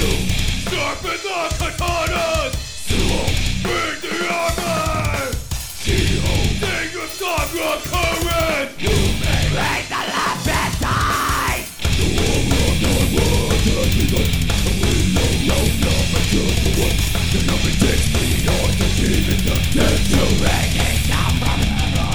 Sharpen the katanas! Bring the armor! Sing the song of current! You may raise the last bedtime! The war has begun, and we know nothing just for one. And nothing takes me on to keep it the dead to rain it down from heaven.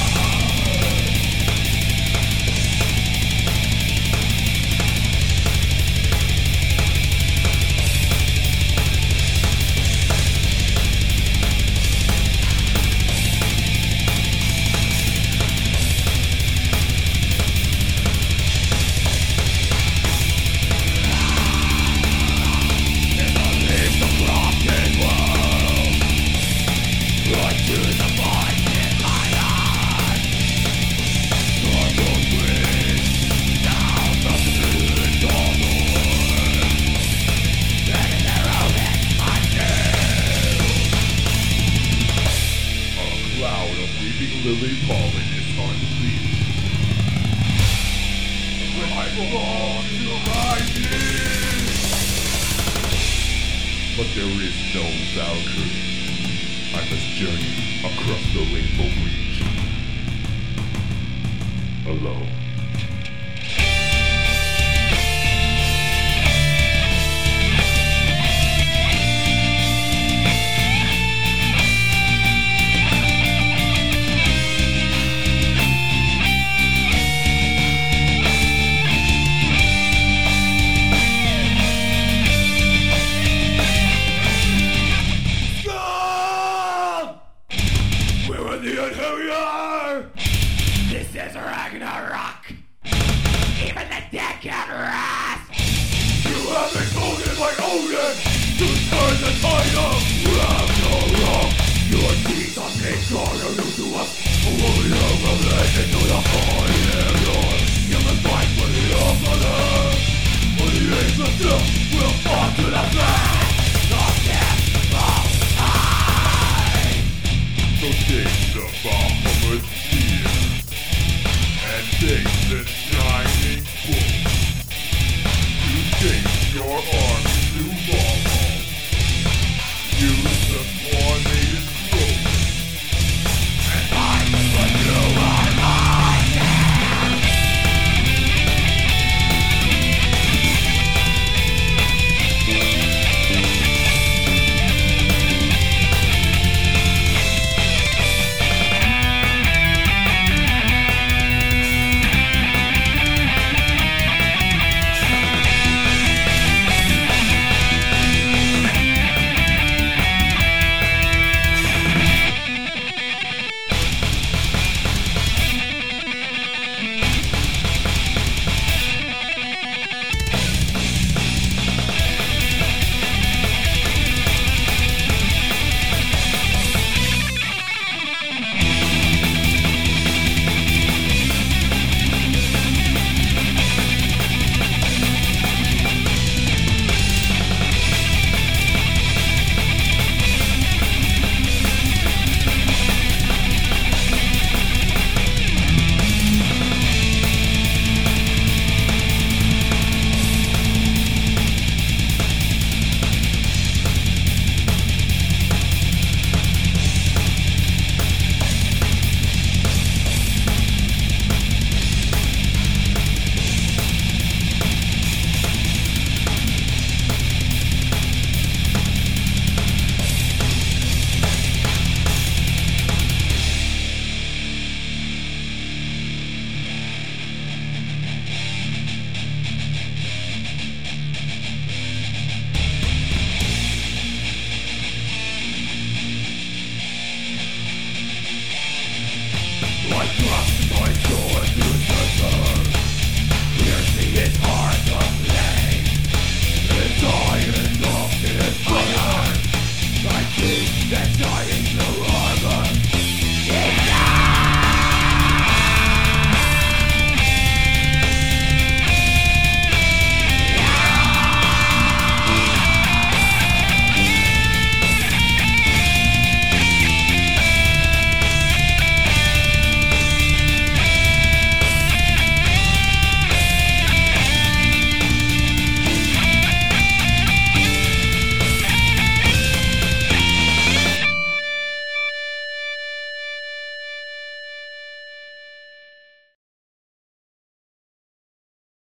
Lily pollen is unleashed. When I belong to rising. But there is no Valkyrie. I must journey across the rainbow bridge. Alone. This is Ragnarok. Even the dead can rest. You have been golden like Odin to turn the tide of Ragnarok. Your deeds are made harder to us. We have a legend to the fire. You must fight for the Father. For the angels still will fall to the back. Of death most high. So take the Bahamut spear and take the shining book. You take your arms to Valhalla. You